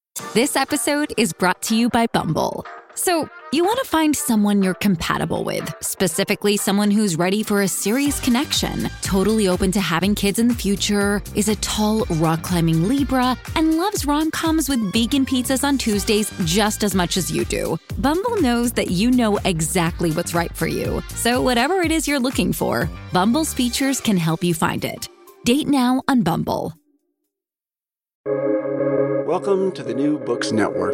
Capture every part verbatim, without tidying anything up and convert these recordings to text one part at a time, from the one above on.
This episode is brought to you by Bumble. So, you want to find someone you're compatible with, specifically someone who's ready for a serious connection, totally open to having kids in the future, is a tall, rock-climbing Libra, and loves rom-coms with vegan pizzas on Tuesdays just as much as you do. Bumble knows that you know exactly what's right for you. So whatever it is you're looking for, Bumble's features can help you find it. Date now on Bumble. Welcome to the New Books Network.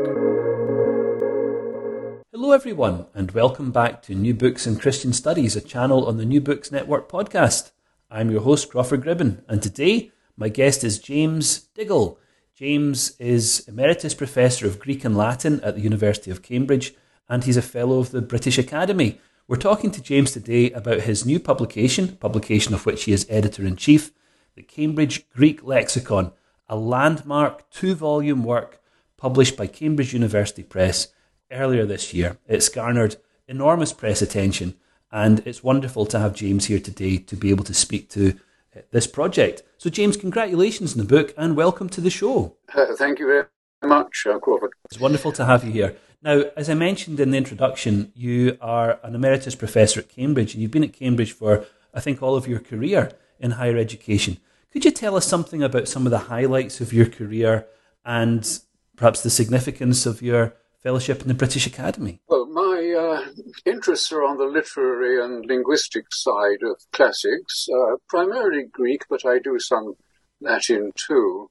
Hello everyone, and welcome back to New Books in Christian Studies, a channel on the New Books Network podcast. I'm your host, Crawford Gribben, and today my guest is James Diggle. James is Emeritus Professor of Greek and Latin at the University of Cambridge, and he's a Fellow of the British Academy. We're talking to James today about his new publication, publication of which he is Editor-in-Chief, the Cambridge Greek Lexicon, a landmark two-volume work published by Cambridge University Press earlier this year. It's garnered enormous press attention, and it's wonderful to have James here today to be able to speak to this project. So James, congratulations on the book and welcome to the show. Uh, thank you very much, uh, Crawford. It's wonderful to have you here. Now, as I mentioned in the introduction, you are an Emeritus Professor at Cambridge, and you've been at Cambridge for, I think, all of your career in higher education. Could you tell us something about some of the highlights of your career and perhaps the significance of your fellowship in the British Academy? Well, my uh, interests are on the literary and linguistic side of classics, uh, primarily Greek, but I do some Latin too.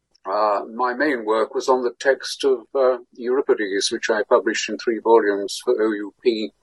Uh, my main work was on the text of uh, Euripides, which I published in three volumes for O U P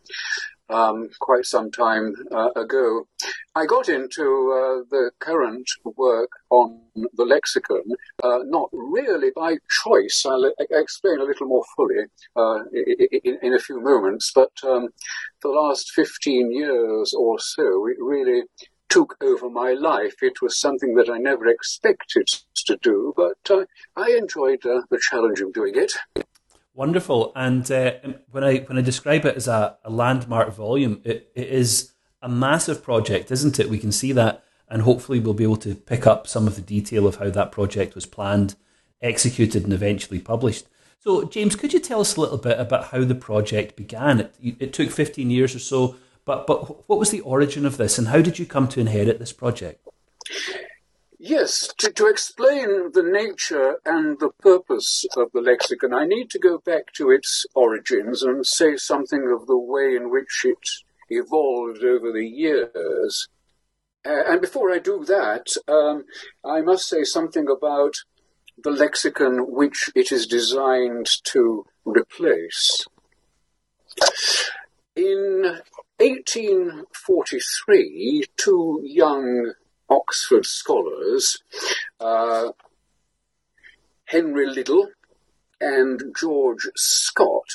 um, quite some time uh, ago. I got into uh, the current work on the lexicon, uh, not really by choice. I'll uh, explain a little more fully uh, in, in a few moments, but um, the last fifteen years or so, it really took over my life. It was something that I never expected to do, but uh, I enjoyed uh, the challenge of doing it. Wonderful. And uh, when I when I describe it as a, a landmark volume, it, it is a massive project, isn't it? We can see that, and hopefully we'll be able to pick up some of the detail of how that project was planned, executed, and eventually published. So, James, could you tell us a little bit about how the project began? It, it took fifteen years or so, but but what was the origin of this, and how did you come to inherit this project? Yes, to, to explain the nature and the purpose of the lexicon, I need to go back to its origins and say something of the way in which it evolved over the years. Uh, and before I do that, um, I must say something about the lexicon which it is designed to replace. In eighteen forty-three, two young Oxford scholars, uh, Henry Liddell and George Scott,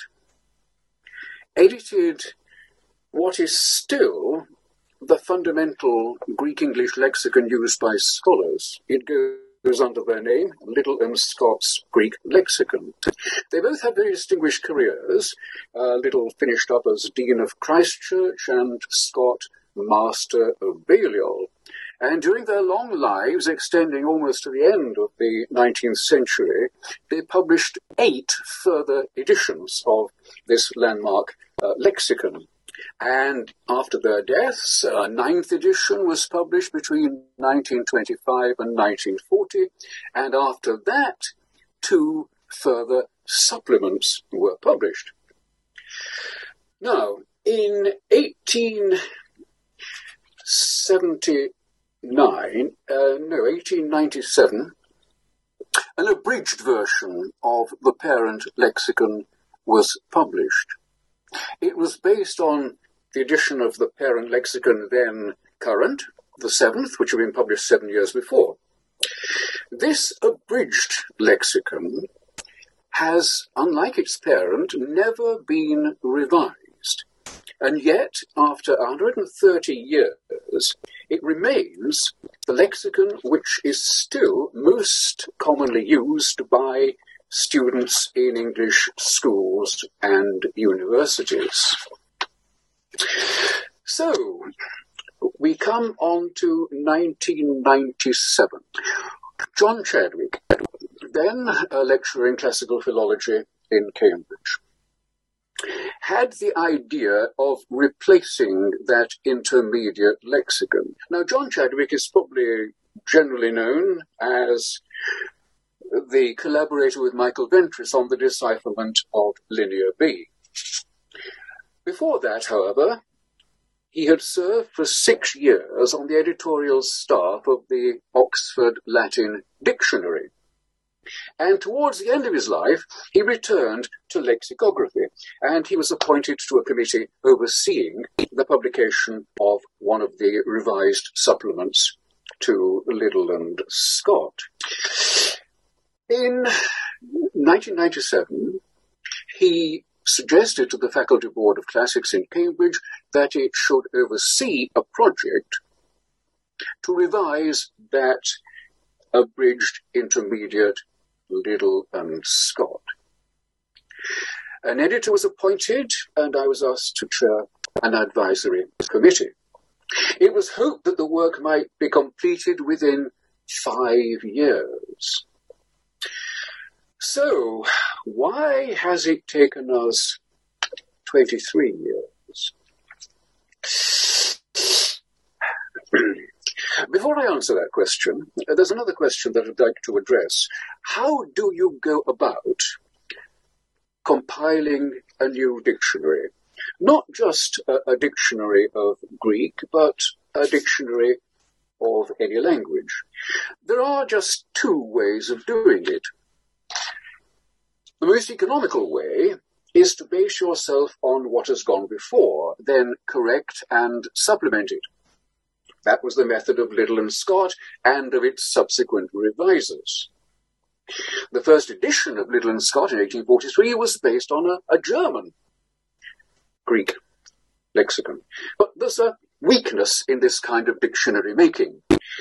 edited what is still the fundamental Greek-English lexicon used by scholars. It goes under their name, Liddell and Scott's Greek Lexicon. They both had very distinguished careers. Uh, Liddell finished up as Dean of Christ Church and Scott Master of Balliol. And during their long lives, extending almost to the end of the nineteenth century, they published eight further editions of this landmark uh, lexicon. And after their deaths, a ninth edition was published between nineteen twenty-five and nineteen forty, and after that, two further supplements were published. Now, in eighteen seventy-nine, uh, no, eighteen ninety-seven, an abridged version of the parent lexicon was published. It was based on the edition of the parent lexicon then current, the seventh, which had been published seven years before. This abridged lexicon has, unlike its parent, never been revised. And yet, after one hundred thirty years, it remains the lexicon which is still most commonly used by students in English schools and universities. So, we come on to nineteen ninety-seven. John Chadwick, then a lecturer in classical philology in Cambridge, had the idea of replacing that intermediate lexicon. Now, John Chadwick is probably generally known as the collaborator with Michael Ventris on the decipherment of Linear B. Before that, however, he had served for six years on the editorial staff of the Oxford Latin Dictionary. And towards the end of his life, he returned to lexicography, and he was appointed to a committee overseeing the publication of one of the revised supplements to Liddell and Scott. In nineteen ninety-seven, he suggested to the Faculty Board of Classics in Cambridge that it should oversee a project to revise that abridged intermediate Liddell and Scott. An editor was appointed, and I was asked to chair an advisory committee. It was hoped that the work might be completed within five years. So, why has it taken us twenty-three years? Before I answer that question, there's another question that I'd like to address. How do you go about compiling a new dictionary? Not just a, a dictionary of Greek, but a dictionary of any language. There are just two ways of doing it. The most economical way is to base yourself on what has gone before, then correct and supplement it. That was the method of Liddell and Scott and of its subsequent revisers. The first edition of Liddell and Scott in eighteen forty-three was based on a, a German Greek lexicon. But there's a weakness in this kind of dictionary making.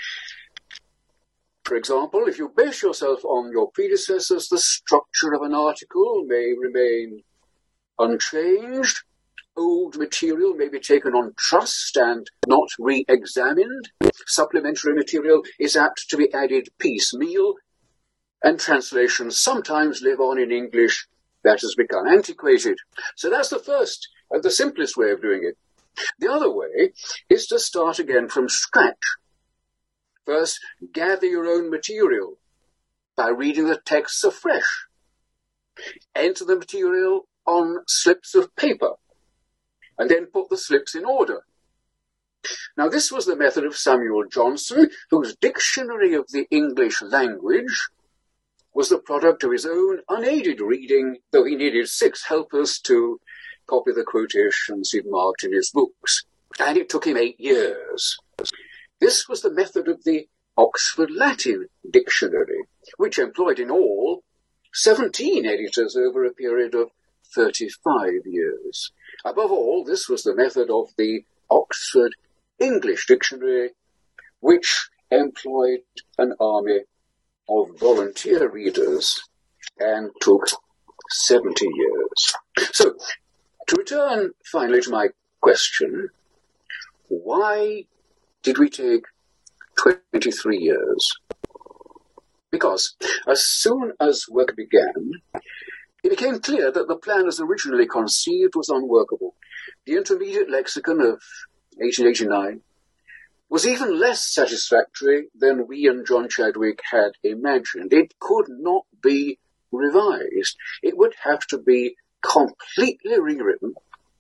For example, if you base yourself on your predecessors, the structure of an article may remain unchanged. Old material may be taken on trust and not re-examined. Supplementary material is apt to be added piecemeal, and translations sometimes live on in English that has become antiquated. So that's the first and the simplest way of doing it. The other way is to start again from scratch. First, gather your own material by reading the texts afresh. Enter the material on slips of paper, and then put the slips in order. Now, this was the method of Samuel Johnson, whose Dictionary of the English Language was the product of his own unaided reading, though he needed six helpers to copy the quotations he'd marked in his books. And it took him eight years. This was the method of the Oxford Latin Dictionary, which employed in all seventeen editors over a period of thirty-five years. Above all, this was the method of the Oxford English Dictionary, which employed an army of volunteer readers and took seventy years. So, to return finally to my question, why did we take twenty-three years? Because as soon as work began, it became clear that the plan as originally conceived was unworkable. The intermediate lexicon of eighteen eighty-nine was even less satisfactory than we and John Chadwick had imagined. It could not be revised. It would have to be completely rewritten.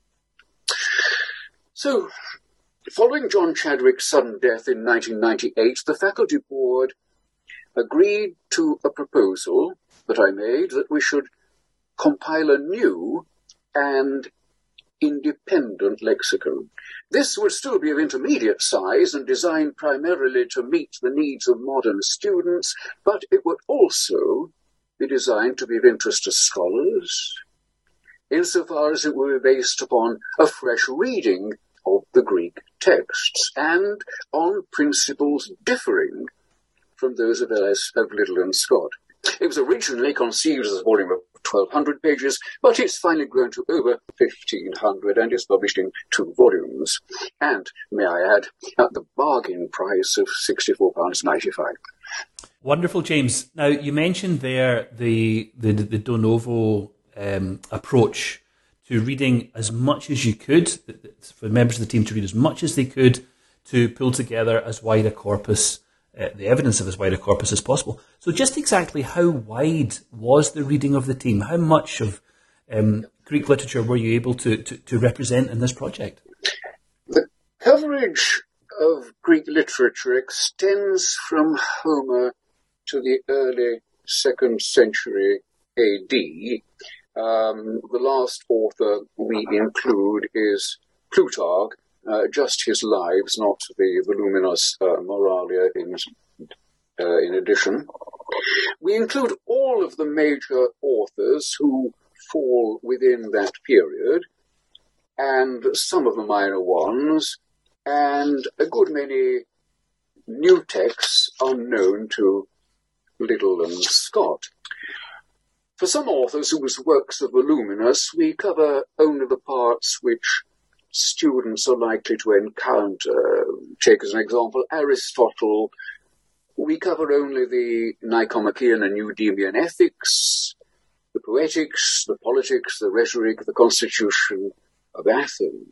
So, following John Chadwick's sudden death in nineteen ninety-eight, the faculty board agreed to a proposal that I made that we should compile a new and independent lexicon. This would still be of intermediate size and designed primarily to meet the needs of modern students, but it would also be designed to be of interest to scholars, insofar as it would be based upon a fresh reading of the Greek texts and on principles differing from those of Liddell and Scott. It was originally conceived as a volume of twelve hundred pages, but it's finally grown to over fifteen hundred and is published in two volumes. And, may I add, at the bargain price of sixty-four pounds ninety-five. Wonderful, James. Now, you mentioned there the the, the de novo um, approach to reading as much as you could, for members of the team to read as much as they could to pull together as wide a corpus, uh, the evidence of as wide a corpus as possible. So just exactly how wide was the reading of the team? How much of um, Greek literature were you able to, to, to represent in this project? The coverage of Greek literature extends from Homer to the early second century A D. Um, the last author we include is Plutarch, uh, just his lives, not the voluminous uh, Moralia in, uh, in addition. We include all of the major authors who fall within that period, and some of the minor ones, and a good many new texts unknown to Liddell and Scott. For some authors whose works are voluminous, we cover only the parts which students are likely to encounter. Take as an example Aristotle. We cover only the Nicomachean and Eudemian ethics, the poetics, the politics, the rhetoric, the constitution of Athens.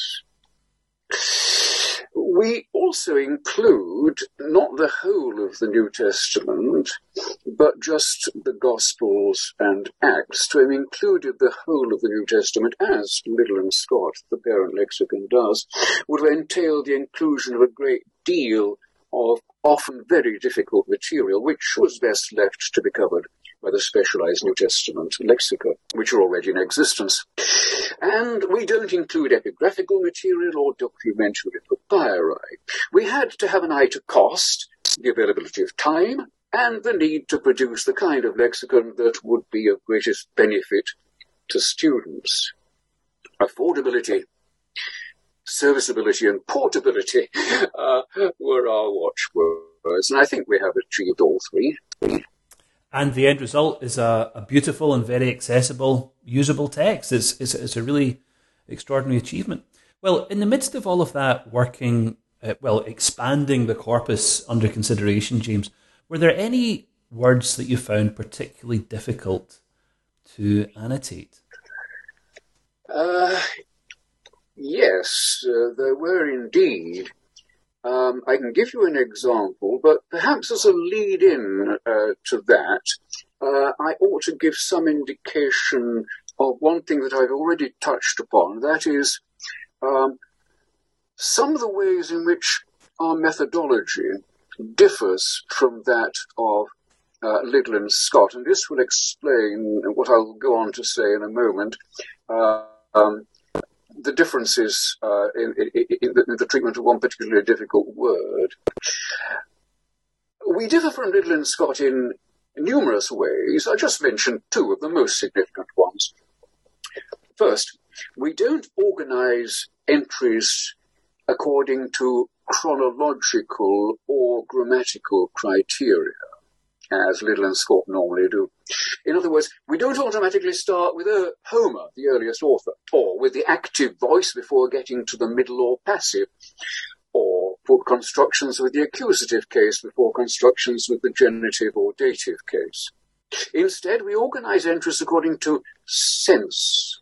We also include not the whole of the New Testament, but just the Gospels and Acts. To have included the whole of the New Testament, as Liddell and Scott, the parent lexicon, does, would have entailed the inclusion of a great deal of often very difficult material, which was best left to be covered by the specialized New Testament lexica, which are already in existence. And we don't include epigraphical material or documentary papyri. We had to have an eye to cost, the availability of time, and the need to produce the kind of lexicon that would be of greatest benefit to students. Affordability, serviceability, and portability uh, were our watchwords, and I think we have achieved all three. And the end result is a, a beautiful and very accessible, usable text. It's, it's, it's a really extraordinary achievement. Well, in the midst of all of that working, uh, well, expanding the corpus under consideration, James, were there any words that you found particularly difficult to annotate? Uh, yes, uh, there were indeed. Um, I can give you an example, but perhaps as a lead-in uh, to that, uh, I ought to give some indication of one thing that I've already touched upon. That is, um, some of the ways in which our methodology differs from that of uh, Liddell and Scott, and this will explain what I'll go on to say in a moment. Uh, um, the differences uh, in, in, in, the, in the treatment of one particularly difficult word. We differ from Liddell and Scott in numerous ways. I just mentioned two of the most significant ones. First, we don't organize entries according to chronological or grammatical criteria, as Liddell and Scott normally do. In other words, we don't automatically start with uh, Homer, the earliest author, or with the active voice before getting to the middle or passive, or put constructions with the accusative case before constructions with the genitive or dative case. Instead, we organize entries according to sense.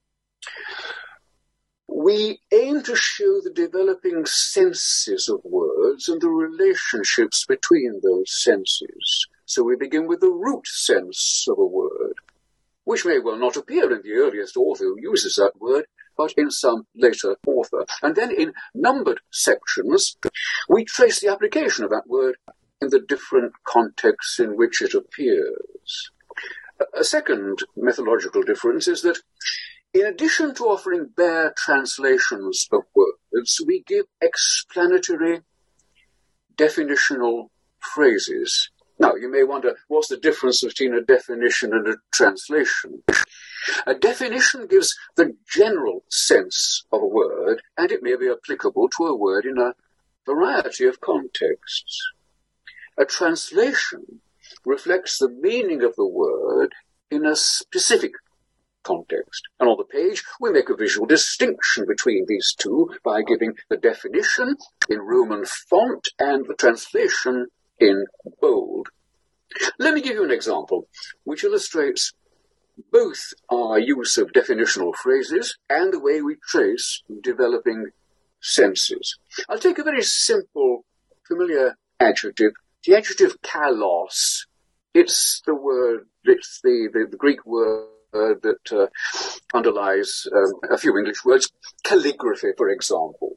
We aim to show the developing senses of words and the relationships between those senses. So we begin with the root sense of a word, which may well not appear in the earliest author who uses that word, but in some later author. And then in numbered sections, we trace the application of that word in the different contexts in which it appears. A second methodological difference is that in addition to offering bare translations of words, we give explanatory definitional phrases. Now, you may wonder, what's the difference between a definition and a translation? A definition gives the general sense of a word, and it may be applicable to a word in a variety of contexts. A translation reflects the meaning of the word in a specific context. And on the page, we make a visual distinction between these two by giving the definition in Roman font and the translation in bold. Let me give you an example which illustrates both our use of definitional phrases and the way we trace developing senses. I'll take a very simple, familiar adjective, the adjective kalos. It's the word, it's the, the, the Greek word that uh, underlies um, a few English words, calligraphy, for example.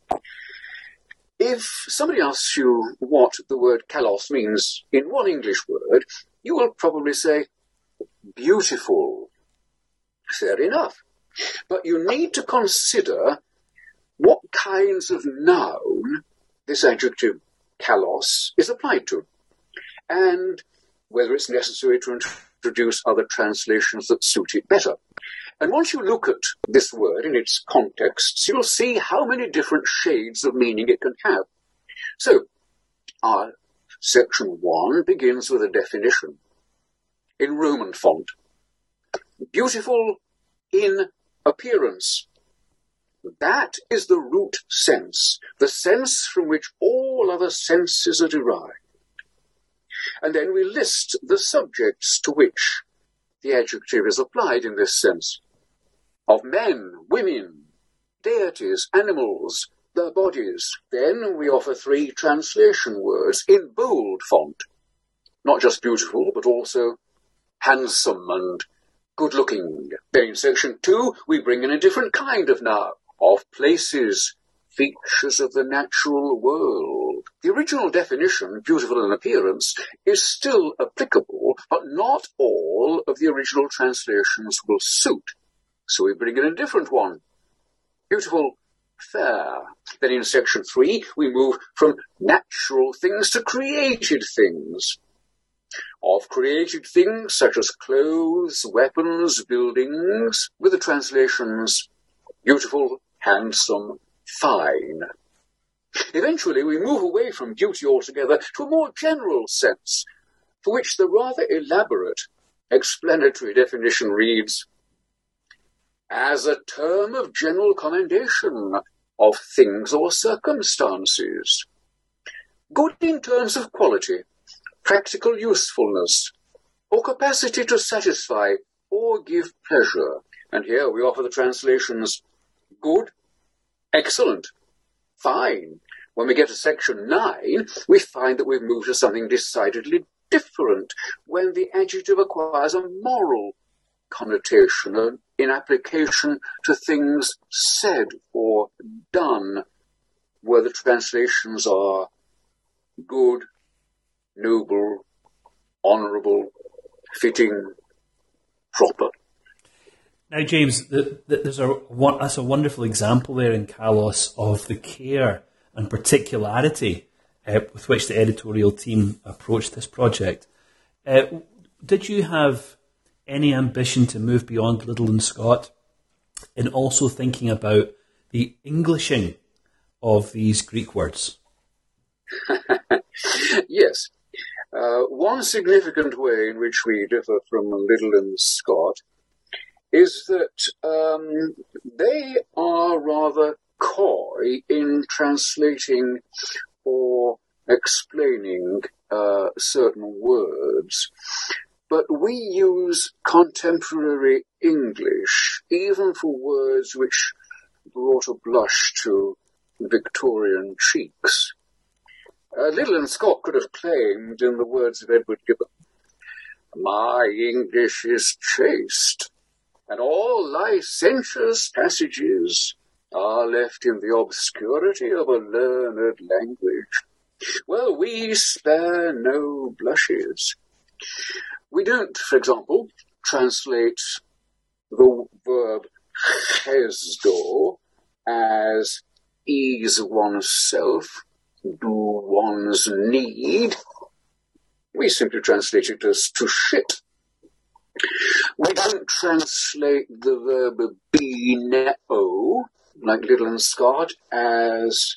If somebody asks you what the word kalos means in one English word, you will probably say, beautiful. Fair enough. But you need to consider what kinds of noun this adjective kalos is applied to, and whether it's necessary to introduce other translations that suit it better. And once you look at this word in its contexts, you'll see how many different shades of meaning it can have. So, our section one begins with a definition in Roman font. Beautiful in appearance. That is the root sense, the sense from which all other senses are derived. And then we list the subjects to which the adjective is applied in this sense. Of men, women, deities, animals, their bodies. Then we offer three translation words in bold font. Not just beautiful, but also handsome and good-looking. Then in section two, we bring in a different kind of noun. Of places, features of the natural world. The original definition, beautiful in appearance, is still applicable, but not all of the original translations will suit. So we bring in a different one. Beautiful, fair. Then in section three, we move from natural things to created things. Of created things such as clothes, weapons, buildings, with the translations beautiful, handsome, fine. Eventually, we move away from beauty altogether to a more general sense, for which the rather elaborate explanatory definition reads, as a term of general commendation of things or circumstances. Good in terms of quality, practical usefulness, or capacity to satisfy or give pleasure. And here we offer the translations good, excellent, fine. When we get to section nine, we find that we've moved to something decidedly different, when the adjective acquires a moral connotation in application to things said or done, where the translations are good, noble, honourable, fitting, proper. Now, James, the, the, there's a one, that's a wonderful example there in Kalos of the care and particularity uh, with which the editorial team approached this project. Uh, did you have any ambition to move beyond Liddell and Scott in also thinking about the Englishing of these Greek words? Yes. Uh, one significant way in which we differ from Liddell and Scott is that um, they are rather coy in translating or explaining uh, certain words. But we use contemporary English, even for words which brought a blush to Victorian cheeks. Uh, Liddell and Scott could have claimed, in the words of Edward Gibbon, my English is chaste, and all licentious passages are left in the obscurity of a learned language. Well, we spare no blushes. We don't, for example, translate the verb chesdo as ease oneself, do one's need. We simply translate it as to shit. We don't translate the verb bineo, like Liddell and Scott, as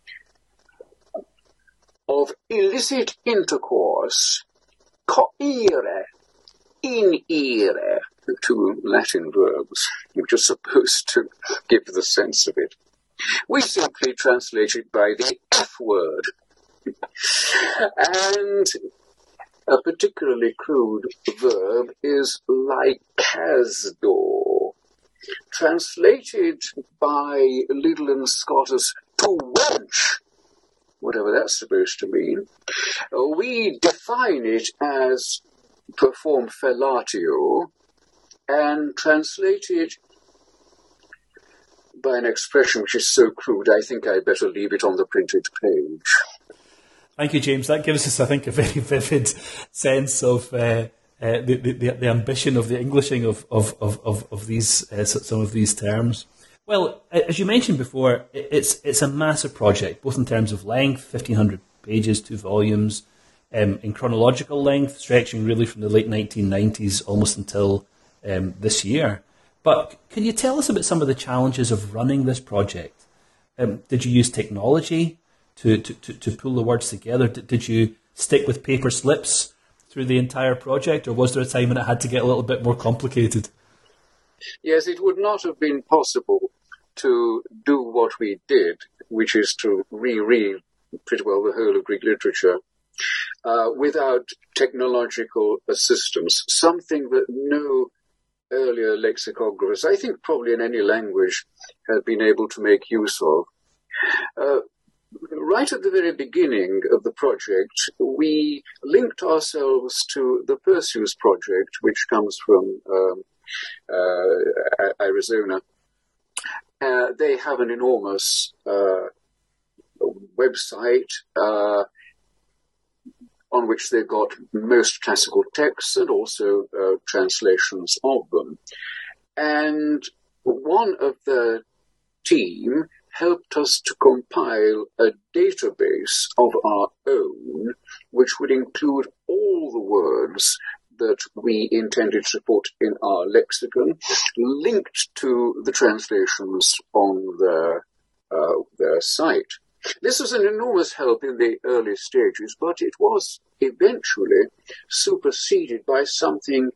of illicit intercourse, coire, inire, two Latin verbs, which are supposed to give the sense of it. We simply translate it by the F word, And a particularly crude verb is lycasdo, translated by Liddell and Scott as to wench, whatever that's supposed to mean. We define it as perform fellatio and translate it by an expression which is so crude, I think I'd better leave it on the printed page. Thank you, James. That gives us, I think, a very vivid sense of uh, uh, the, the, the ambition of the Englishing of of of, of these uh, some of these terms. Well, as you mentioned before, it's it's a massive project, both in terms of length, fifteen hundred pages, two volumes, um, in chronological length, stretching really from the late nineteen nineties almost until um, this year. But can you tell us about some of the challenges of running this project? Um, did you use technology to, to, to, to pull the words together? Did, did you stick with paper slips through the entire project, or was there a time when it had to get a little bit more complicated? Yes, it would not have been possible to do what we did, which is to reread pretty well the whole of Greek literature, uh, without technological assistance, something that no earlier lexicographers, I think probably in any language, have been able to make use of. Uh, right at the very beginning of the project, we linked ourselves to the Perseus project, which comes from um, uh, Arizona. Uh, they have an enormous uh, website uh, on which they've got most classical texts and also uh, translations of them. And one of the team helped us to compile a database of our own, which would include all the words that we intended to put in our lexicon, linked to the translations on their, uh, their site. This was an enormous help in the early stages, but it was eventually superseded by something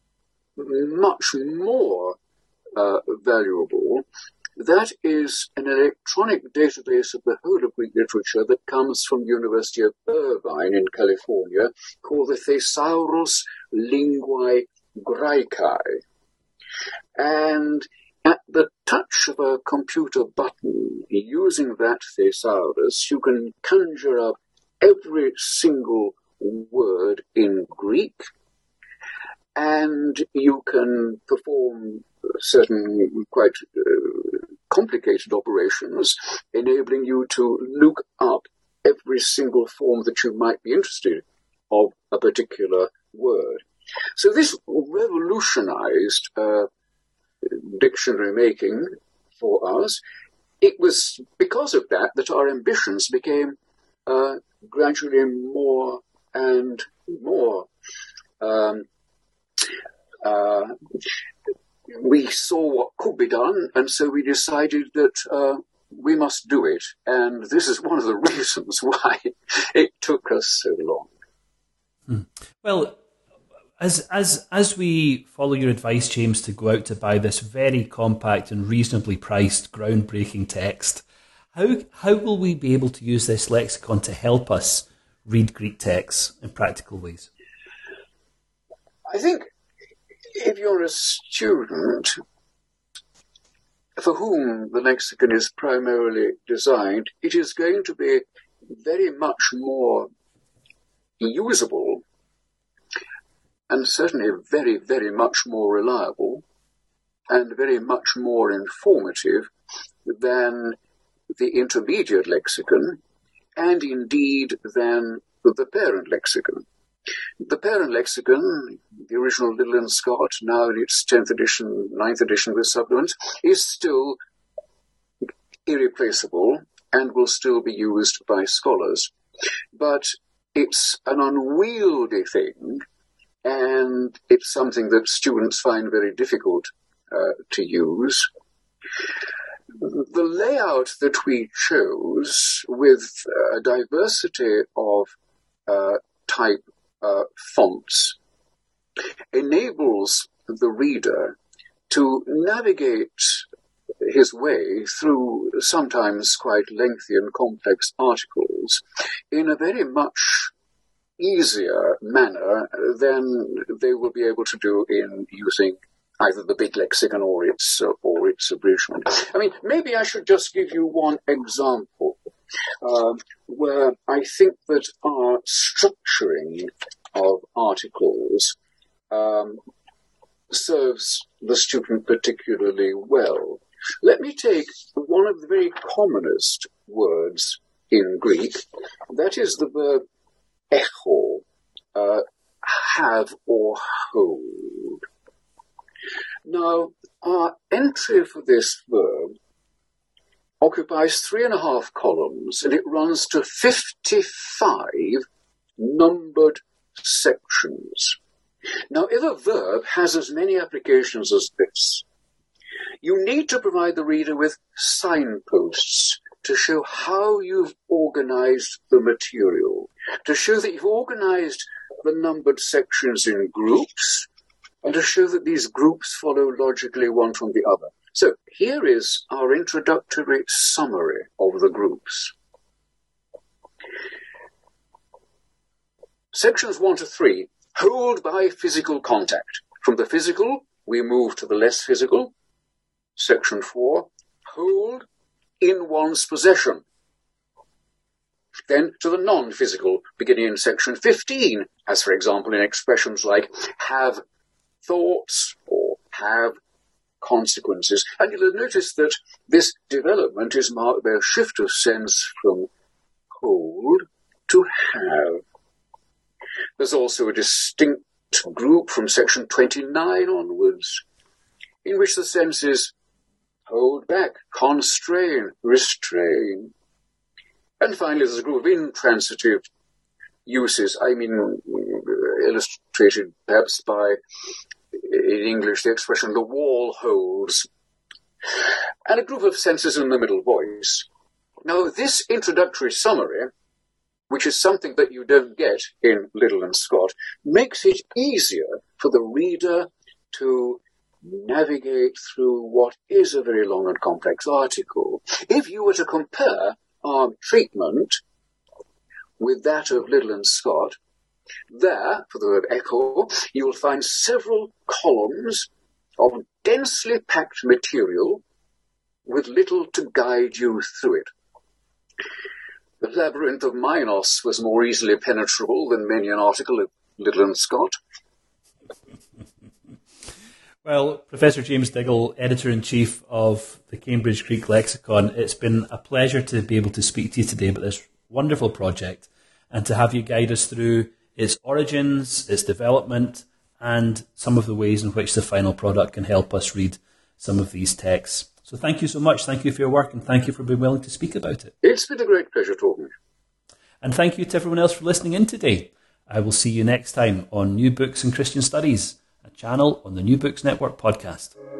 much more uh, valuable. That is an electronic database of the whole of Greek literature that comes from the University of Irvine in California, called the Thesaurus Linguae Graecae. And at the touch of a computer button, using that thesaurus, you can conjure up every single word in Greek, and you can perform certain quite uh, complicated operations, enabling you to look up every single form that you might be interested of a particular word. So this revolutionized uh, dictionary making for us. It was because of that that our ambitions became uh, gradually more and more. Um, uh, we saw what could be done, and so we decided that uh, we must do it. And this is one of the reasons why it took us so long. Hmm. Well, As as as we follow your advice, James, to go out to buy this very compact and reasonably priced, groundbreaking text, how how will we be able to use this lexicon to help us read Greek texts in practical ways? I think if you're a student for whom the lexicon is primarily designed, it is going to be very much more usable and certainly very, very much more reliable and very much more informative than the intermediate lexicon, and indeed than the parent lexicon. The parent lexicon, the original Liddell and Scott, now in its tenth edition, ninth edition with supplements, is still irreplaceable and will still be used by scholars. But it's an unwieldy thing, and it's something that students find very difficult uh, to use. The layout that we chose, with a diversity of uh, type uh, fonts, enables the reader to navigate his way through sometimes quite lengthy and complex articles in a very much easier manner than they will be able to do in using either the big lexicon or its, uh, or its abridgment. I mean, maybe I should just give you one example uh, where I think that our structuring of articles um, serves the student particularly well. Let me take one of the very commonest words in Greek. That is the verb echo, uh, have or hold. Now, our entry for this verb occupies three and a half columns, and it runs to fifty-five numbered sections. Now, if a verb has as many applications as this, you need to provide the reader with signposts to show how you've organized the material, to show that you've organized the numbered sections in groups, and to show that these groups follow logically one from the other. So here is our introductory summary of the groups. Sections one to three, hold by physical contact. From the physical, we move to the less physical. Section four, hold in one's possession. Then to the non-physical, beginning in section fifteen, as for example in expressions like have thoughts or have consequences. And you'll notice that this development is marked by a shift of sense from hold to have. There's also a distinct group from section twenty-nine onwards, in which the sense is hold back, constrain, restrain. And finally, there's a group of intransitive uses, I mean, illustrated perhaps by, in English, the expression, the wall holds, and a group of senses in the middle voice. Now, this introductory summary, which is something that you don't get in Liddell and Scott, makes it easier for the reader to navigate through what is a very long and complex article. If you were to compare our treatment with that of Liddell and Scott, there, for the word echo, you will find several columns of densely packed material with little to guide you through it. The labyrinth of Minos was more easily penetrable than many an article of Liddell and Scott. Well, Professor James Diggle, Editor-in-Chief of the Cambridge Greek Lexicon, it's been a pleasure to be able to speak to you today about this wonderful project and to have you guide us through its origins, its development, and some of the ways in which the final product can help us read some of these texts. So thank you so much. Thank you for your work, and thank you for being willing to speak about it. It's been a great pleasure talking. And thank you to everyone else for listening in today. I will see you next time on New Books in Christian Studies, a channel on the New Books Network podcast.